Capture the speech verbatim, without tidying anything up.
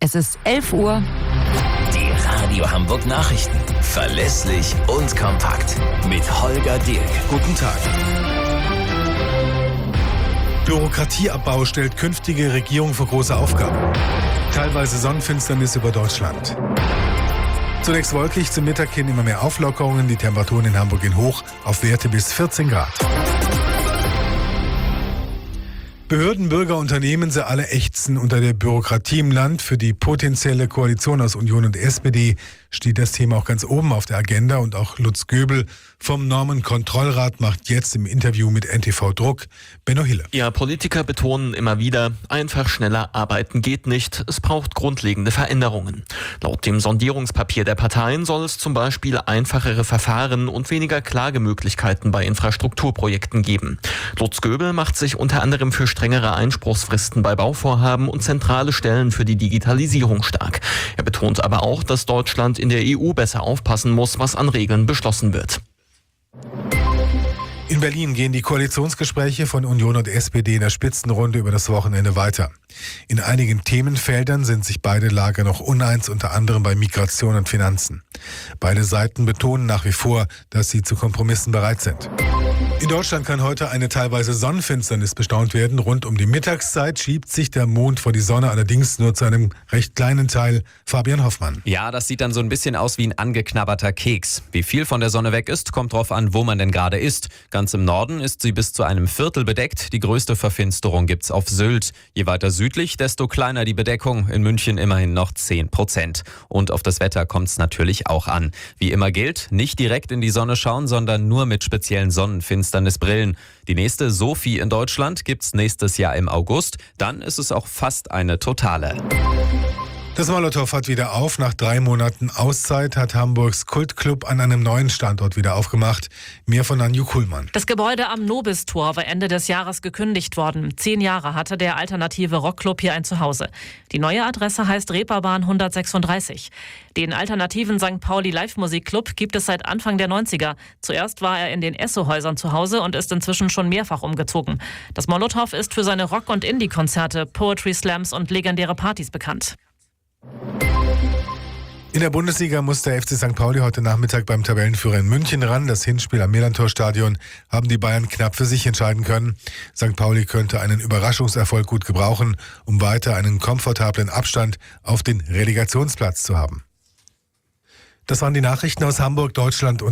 Es ist elf Uhr. Die Radio Hamburg Nachrichten. Verlässlich und kompakt. Mit Holger Dirk. Guten Tag. Bürokratieabbau stellt künftige Regierung vor große Aufgaben. Teilweise Sonnenfinsternis über Deutschland. Zunächst wolkig, zum Mittag hin immer mehr Auflockerungen. Die Temperaturen in Hamburg gehen hoch auf Werte bis vierzehn Grad. Behörden, Bürger, Unternehmen, sie alle ächzen unter der Bürokratie im Land. Für die potenzielle Koalition aus Union und S P D steht das Thema auch ganz oben auf der Agenda. Und auch Lutz Göbel vom Normenkontrollrat macht jetzt im Interview mit N T V Druck Benno Hille. Ja, Politiker betonen immer wieder, einfach schneller arbeiten geht nicht. Es braucht grundlegende Veränderungen. Laut dem Sondierungspapier der Parteien soll es zum Beispiel einfachere Verfahren und weniger Klagemöglichkeiten bei Infrastrukturprojekten geben. Lutz Göbel macht sich unter anderem für strengere Einspruchsfristen bei Bauvorhaben und zentrale Stellen für die Digitalisierung stark. Er betont aber auch, dass Deutschland in der E U besser aufpassen muss, was an Regeln beschlossen wird. In Berlin gehen die Koalitionsgespräche von Union und S P D in der Spitzenrunde über das Wochenende weiter. In einigen Themenfeldern sind sich beide Lager noch uneins, unter anderem bei Migration und Finanzen. Beide Seiten betonen nach wie vor, dass sie zu Kompromissen bereit sind. In Deutschland kann heute eine teilweise Sonnenfinsternis bestaunt werden. Rund um die Mittagszeit schiebt sich der Mond vor die Sonne, allerdings nur zu einem recht kleinen Teil. Fabian Hoffmann. Ja, das sieht dann so ein bisschen aus wie ein angeknabberter Keks. Wie viel von der Sonne weg ist, kommt drauf an, wo man denn gerade ist. Ganz im Norden ist sie bis zu einem Viertel bedeckt. Die größte Verfinsterung gibt's auf Sylt. Je weiter südlich, desto kleiner die Bedeckung. In München immerhin noch zehn Prozent. Und auf das Wetter kommt's natürlich auch an. Wie immer gilt, nicht direkt in die Sonne schauen, sondern nur mit speziellen Sonnenfinsternisbrillen. Die nächste Sophie in Deutschland gibt's nächstes Jahr im August. Dann ist es auch fast eine totale. Das Molotow hat wieder auf. Nach drei Monaten Auszeit hat Hamburgs Kultclub an einem neuen Standort wieder aufgemacht. Mehr von Anju Kuhlmann. Das Gebäude am Nobistor war Ende des Jahres gekündigt worden. Zehn Jahre hatte der alternative Rockclub hier ein Zuhause. Die neue Adresse heißt Reeperbahn hundertsechsunddreißig. Den alternativen Sankt Pauli Live-Musikclub gibt es seit Anfang der neunziger. Zuerst war er in den Esso-Häusern zu Hause und ist inzwischen schon mehrfach umgezogen. Das Molotow ist für seine Rock- und Indie-Konzerte, Poetry Slams und legendäre Partys bekannt. In der Bundesliga muss der F C Sankt Pauli heute Nachmittag beim Tabellenführer in München ran. Das Hinspiel am Millantor-Stadion haben die Bayern knapp für sich entscheiden können. Sankt Pauli könnte einen Überraschungserfolg gut gebrauchen, um weiter einen komfortablen Abstand auf den Relegationsplatz zu haben. Das waren die Nachrichten aus Hamburg, Deutschland und